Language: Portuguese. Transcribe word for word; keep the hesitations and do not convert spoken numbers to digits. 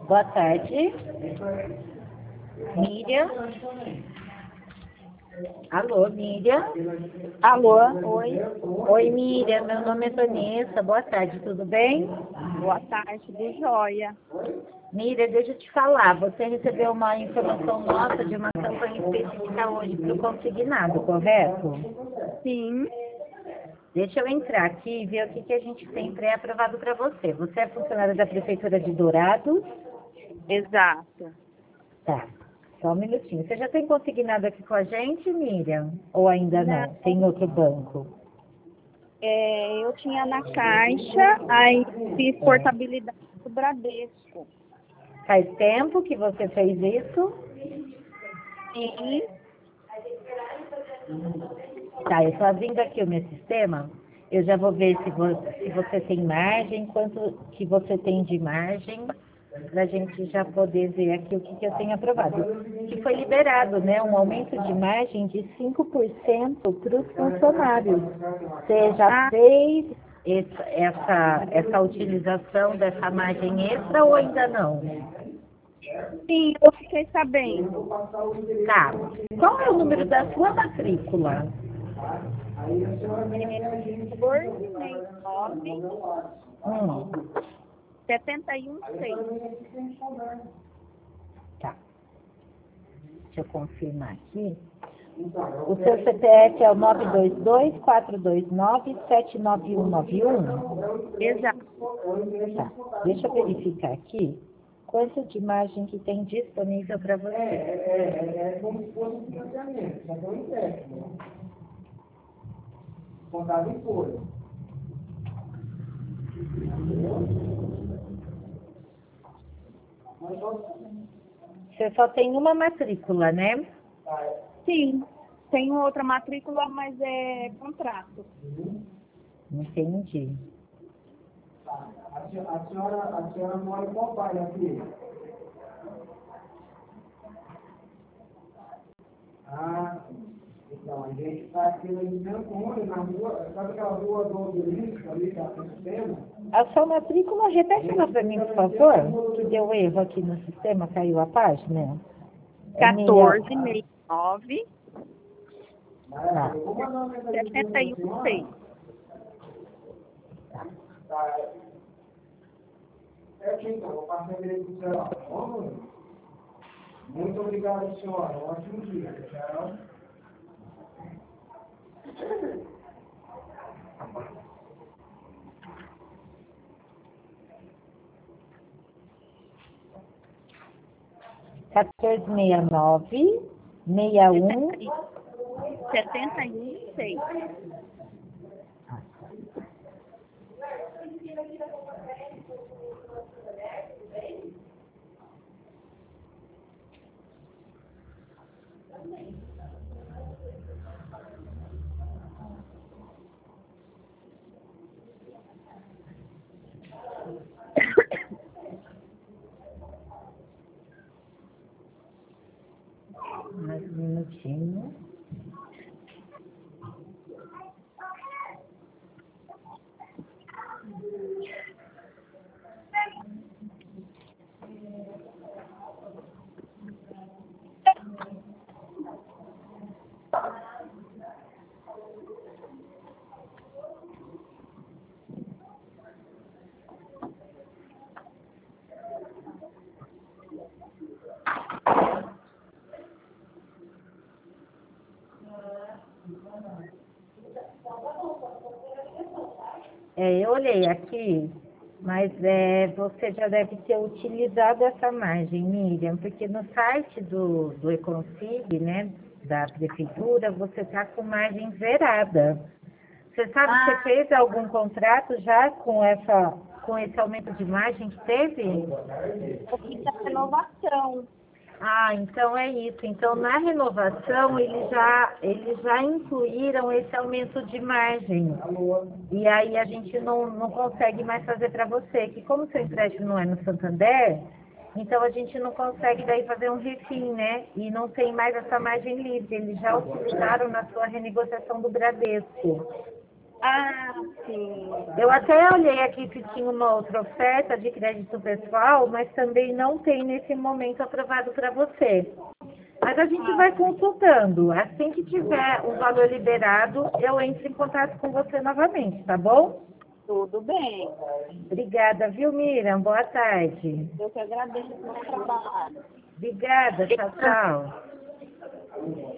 Boa tarde. Miriam. Alô, Miriam. Alô, oi. Oi, Miriam. Meu nome é Vanessa. Boa tarde, tudo bem? Boa tarde, do Joia. Miriam, deixa eu te falar. Você recebeu uma informação nossa de uma campanha específica hoje para o consignado, correto? Sim, Deixa eu entrar aqui e ver o que, que a gente tem pré-aprovado para você. Você é funcionária da Prefeitura de Dourados? exato. Tá. Só um minutinho. Você já tem consignado aqui com a gente, Miriam? Ou ainda não? Não. Tem outro banco? É, eu tinha na Caixa, aí fiz portabilidade do Bradesco. Faz tempo que você fez isso? Sim, Tá, eu tô abrindo aqui o meu sistema. Eu já vou ver se você, se você tem margem, quanto que você tem de margem, para a gente já poder ver aqui o que, que eu tenho aprovado. Que foi liberado, né, um aumento de margem de cinco por cento para os funcionários. Você já ah, fez essa, essa, essa utilização dessa margem extra ou ainda não? sim, eu fiquei sabendo. Tá. Qual é o número da sua matrícula? doze sessenta e nove, Hum, setenta e um seis. tá. Deixa eu confirmar aqui. O seu C P F é o nove dois dois, quatro dois nove, sete nove um nove um? Exato. Tá. Deixa eu verificar aqui quanto de margem que tem disponível para você. É, é como se fosse um financiamento, só que é um empréstimo. Contado em folha. Mas só Você só tem uma matrícula, né? Sim, tem outra matrícula, mas é contrato. Entendi. a senhora, a senhora, a senhora mora em qual bairro aqui? Ah, então, a gente está aqui em Antônio, na rua, sabe aquela rua do Obelisco ali, que é o sistema? A sua matrícula, repete ela para mim, por favor, que deu erro aqui no sistema, caiu a página. É quatorze meia- sessenta e nove, Tá. Eu vou mandar uma mensagem setenta e um seis. Tá. É aqui, então, vou passar o endereço do senhor. Vamos. Muito obrigado, senhora. Um ótimo dia. Tchau. quatorze sessenta e nove, sessenta e um. setenta e um seis. Mais um minutinho. É, eu olhei aqui, mas é, você já deve ter utilizado essa margem, Miriam, porque no site do, do Econsig, né, da Prefeitura, você está com margem zerada. Você sabe se você fez algum contrato já com, essa, com esse aumento de margem que teve? Eu fiz a renovação. Ah, então é isso. Então, na renovação, eles já, eles já incluíram esse aumento de margem. E aí a gente não, não consegue mais fazer para você, que como seu empréstimo não é no Santander, então a gente não consegue daí fazer um refim, né? E não tem mais essa margem livre. Eles já utilizaram na sua renegociação do Bradesco. Ah, sim. Eu até olhei aqui se tinha uma outra oferta de crédito pessoal, mas também não tem nesse momento aprovado para você. Mas a gente vai consultando. Assim que tiver o valor liberado, eu entro em contato com você novamente, tá bom? Tudo bem. Obrigada, viu, Miriam? Boa tarde. Eu que agradeço pelo trabalho. Obrigada, tchau, tchau.